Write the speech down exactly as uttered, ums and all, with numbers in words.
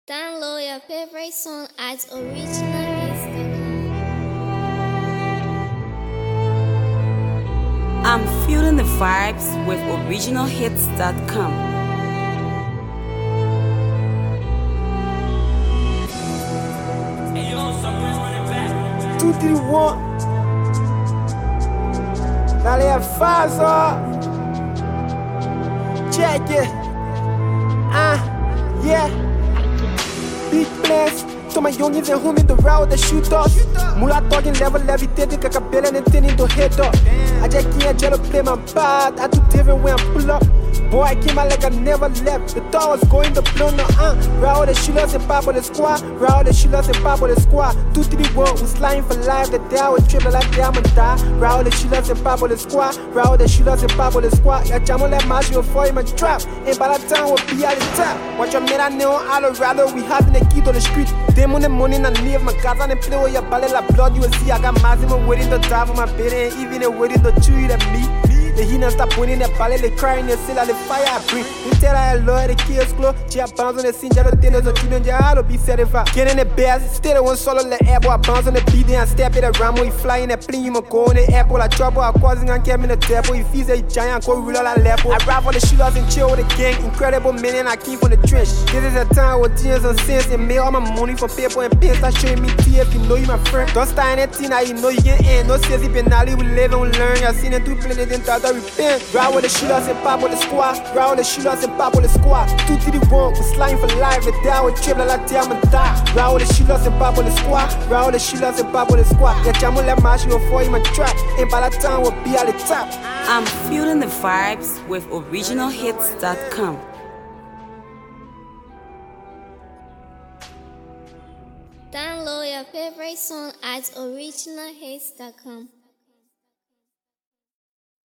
Download your favorite song at original hits dot com. I'm feeling the vibes with original hits dot com. Two, three, one. Dale a faso. Check it. Ah, uh, yeah. Big plans. Toma youngins and homie the route that shoot us. Mula talking level levitated, cabelo and intending to head up. I just can't jello play my part. I do different when I pull up. Boy, I came out like I never left. The thought was going to blow no uh. Raul the shooters and pop on the squad. Raul the shooters and pop on the squad. Two, three, one, was flying for life. The day I was tripping like diamond die. Raul the shooters and pop on the squad. Raul the shooters and pop on the squad. Yeah, jam on that match before in my trap. And by that time we'll be at the top. Watch your man, I know Colorado. We having a key to the street. Them on the morning I leave my cars and play with your ballet like blood. You will see I got maximum waiting to die for my bed and even a waiting to chew it at me. The heat stop winning that ballet, they crying, they still the fire I bring. We tell her hello, the kids glow. She bounce on the scene, just the so you know, I'll be satisfied. Getting the best, still one solo, the air, boy, bounce on the beat, and step it around. We fly in the plane, you go on the airport, I trouble, I causing and came in the temple. If he's a giant, go rule all I level. I rap for the shooters and chill with the gang. Incredible men, and I keep from the trench. This is a time with tears and sense, and mail all my money for paper and pens. Start showing me tea if you know you my friend. Don't start anything, now you know you get in. No says it been we live and learn. Y'all seen it through plenty, then thought I repent. Ride with the shooters and pop on the squad. Ride with the shooters and pop on the squad. Two to the one, we sliding for life. The down with triple like diamond die. Ride with the shooters and pop on the squad. Ride with the shooters and pop on the squad. Yeah, jam on that match before you my trap. And by that time we'll be at the top. I'm feeling the vibes with original hits dot com. Download your favorite song at original hits dot com.